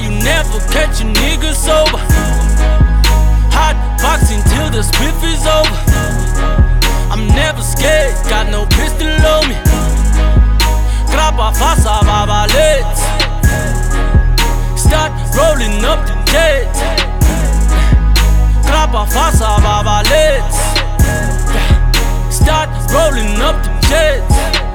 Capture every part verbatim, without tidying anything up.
you never catch a nigga sober. Hot boxing till the spliff is over. I'm never scared, got no pistol on me. Grappa fasa babalets. Start rolling up the jets. Grappa fasa babalets. Start rolling up the jets.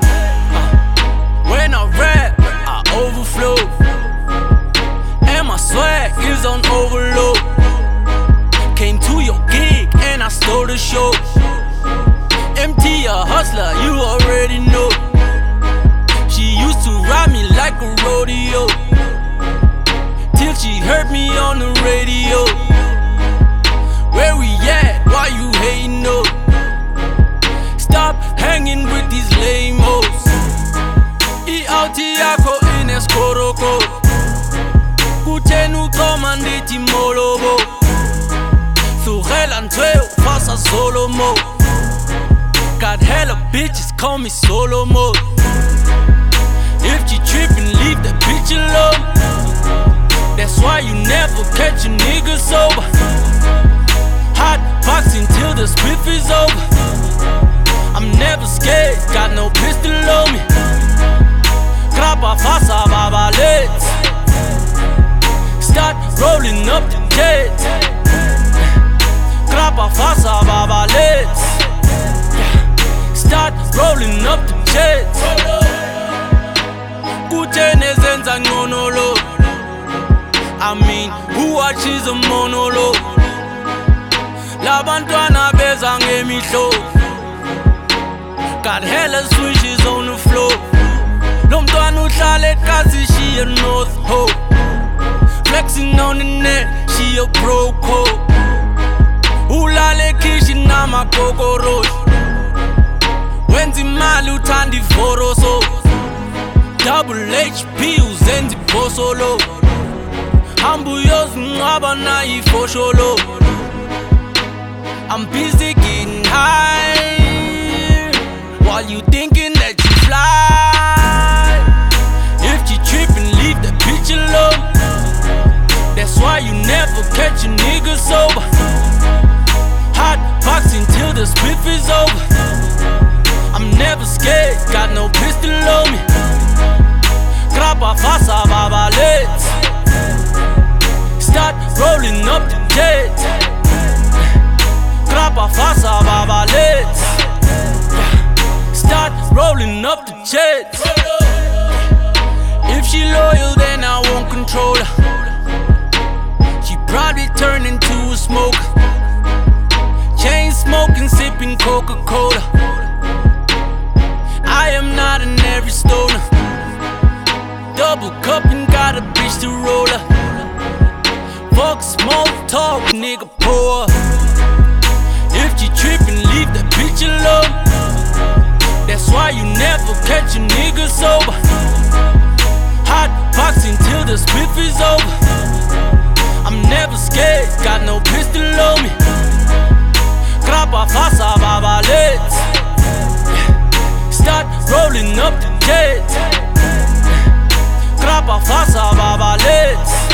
When I rap, I overflow, and my swag is on overload. Came to your gig and I stole the show. M T a hustler, you already know. She used to ride me like a rodeo, till she heard me on the radio. Where we at? Why you hating, no? Stop hanging with these lame-os. I-Autiako in Escoroko. Kutenu komanditi molobo. Thurelan twelve, fasa solo mo. Got hella bitches, call me solo mode. If you trippin', leave that bitch alone. That's why you never catch a nigga sober. Hot boxing till the spliff is over. I'm never scared, got no pistol on me. Grappa fasa babalets. Start rolling up the jets. Grappa fasa babalets. Start rolling up the jets. Kutene zenza ngonolo. I mean, who watches a monologue? Labantwana beza ngemihlo. Got hella swishes on the floor. Lomntwana uhlala eKasi, she a North Ho. Flexing on the net, she a broke hoe. Ulala eKishi namakokorosh. Wenza imali uthanda ivoroso. Double H P uzenza ibhosolo. Hamba uyozincwaba nayo ifosholo. I'm busy getting high, while you thinking that you fly. If you trippin', leave that bitch alone. That's why you never catch a nigga sober. Hot boxing till the spliff is over. I'm never scared, got no pistol on me. Grappa fasa babalets. Start rolling up the jets. Grappa fasa babalets. Start rolling up the jets. If she loyal, then I won't control her. She probably turn into a smoker. Chain smoking, sipping Coca-Cola. I am not an every stoner. Double cupping, got a bitch to roll her. Fuck smoke talk, nigga pour. If you trippin', leave that bitch alone. That's why you never catch a nigga sober. Hot boxing till the spliff is over. I'm never scared, got no pistol on me. Grappa fasa babalets. Start rolling up the jets. Grappa fasa babalets.